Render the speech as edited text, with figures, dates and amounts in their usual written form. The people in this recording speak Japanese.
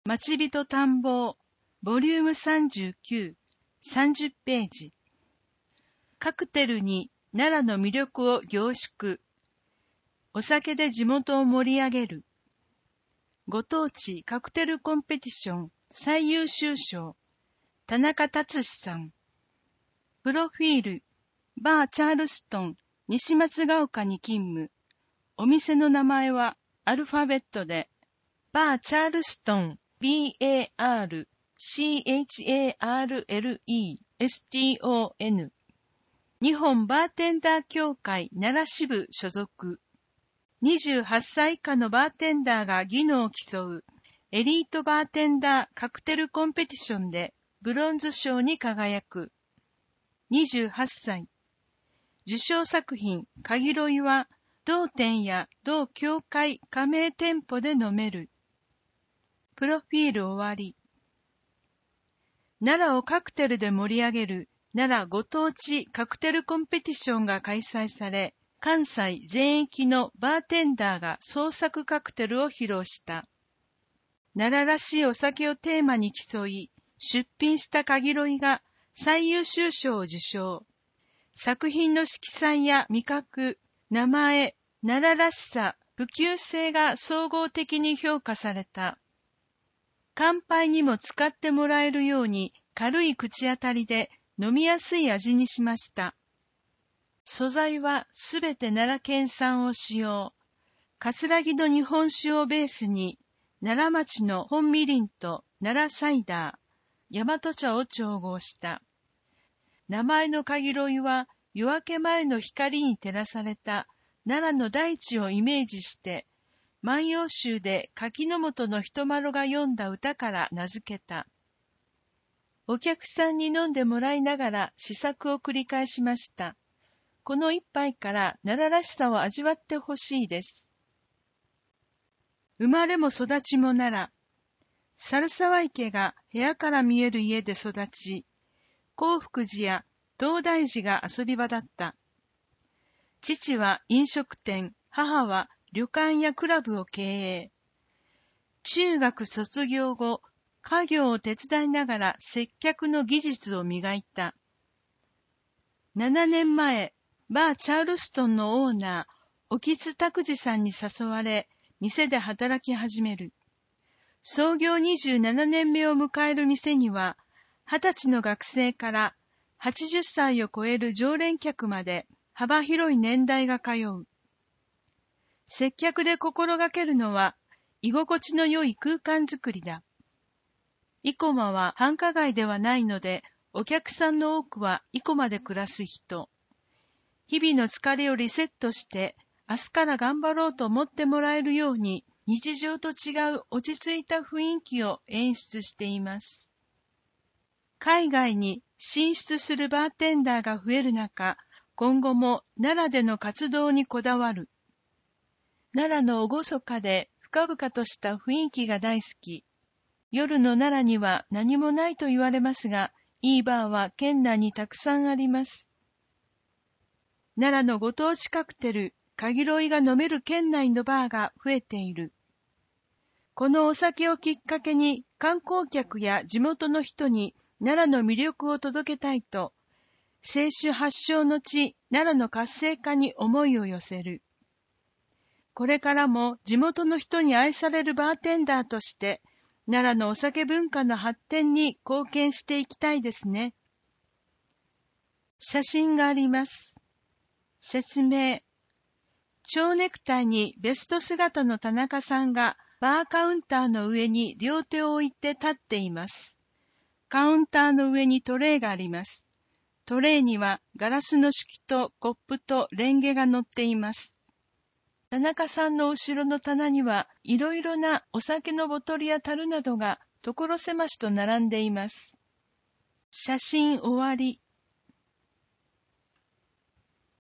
町人探訪ボリューム39、30ページ。カクテルに奈良の魅力を凝縮。お酒で地元を盛り上げる。ご当地カクテルコンペティション最優秀賞、田中達史さん。プロフィール、バーチャールストン、西松ヶ丘に勤務。お店の名前はアルファベットで、バーチャールストン、BARCHARLESTON。日本バーテンダー協会奈良支部所属。28歳以下のバーテンダーが技能を競うエリートバーテンダーカクテルコンペティションでブロンズ賞に輝く。28歳。受賞作品、かぎろいは、同店や同協会加盟店舗で飲める。プロフィール終わり。奈良をカクテルで盛り上げる奈良ご当地カクテルコンペティションが開催され、関西全域のバーテンダーが創作カクテルを披露した。奈良らしいお酒をテーマに競い、出品したかぎろいが最優秀賞を受賞。作品の色彩や味覚、名前、奈良らしさ、普及性が総合的に評価された。乾杯にも使ってもらえるように軽い口当たりで飲みやすい味にしました。素材はすべて奈良県産を使用。葛城の日本酒をベースに、奈良町の本みりんと奈良サイダー、大和茶を調合した。名前のかぎろいは夜明け前の光に照らされた奈良の大地をイメージして、万葉集で柿本の人麿が詠んだ歌から名付けた。お客さんに飲んでもらいながら試作を繰り返しました。この一杯から奈良らしさを味わってほしいです。生まれも育ちも奈良。猿沢池が部屋から見える家で育ち、興福寺や東大寺が遊び場だった。父は飲食店、母は旅館やクラブを経営。中学卒業後、家業を手伝いながら接客の技術を磨いた。7年前、バーチャールストンのオーナー、沖津拓司さんに誘われ、店で働き始める。創業27年目を迎える店には、20歳の学生から80歳を超える常連客まで幅広い年代が通う。接客で心がけるのは、居心地の良い空間づくりだ。生駒は繁華街ではないので、お客さんの多くは生駒で暮らす人。日々の疲れをリセットして、明日から頑張ろうと思ってもらえるように、日常と違う落ち着いた雰囲気を演出しています。海外に進出するバーテンダーが増える中、今後も奈良での活動にこだわる。奈良の厳かで深々とした雰囲気が大好き。夜の奈良には何もないと言われますが、いいバーは県内にたくさんあります。奈良のご当地カクテル、かぎろいが飲める県内のバーが増えている。このお酒をきっかけに観光客や地元の人に奈良の魅力を届けたいと、清酒発祥の地、奈良の活性化に思いを寄せる。これからも地元の人に愛されるバーテンダーとして、奈良のお酒文化の発展に貢献していきたいですね。写真があります。説明。蝶ネクタイにベスト姿の田中さんがバーカウンターの上に両手を置いて立っています。カウンターの上にトレイがあります。トレイにはガラスの酒器とコップとレンゲが乗っています。田中さんの後ろの棚にはいろいろなお酒のボトルや樽などが所狭しと並んでいます。写真終わり。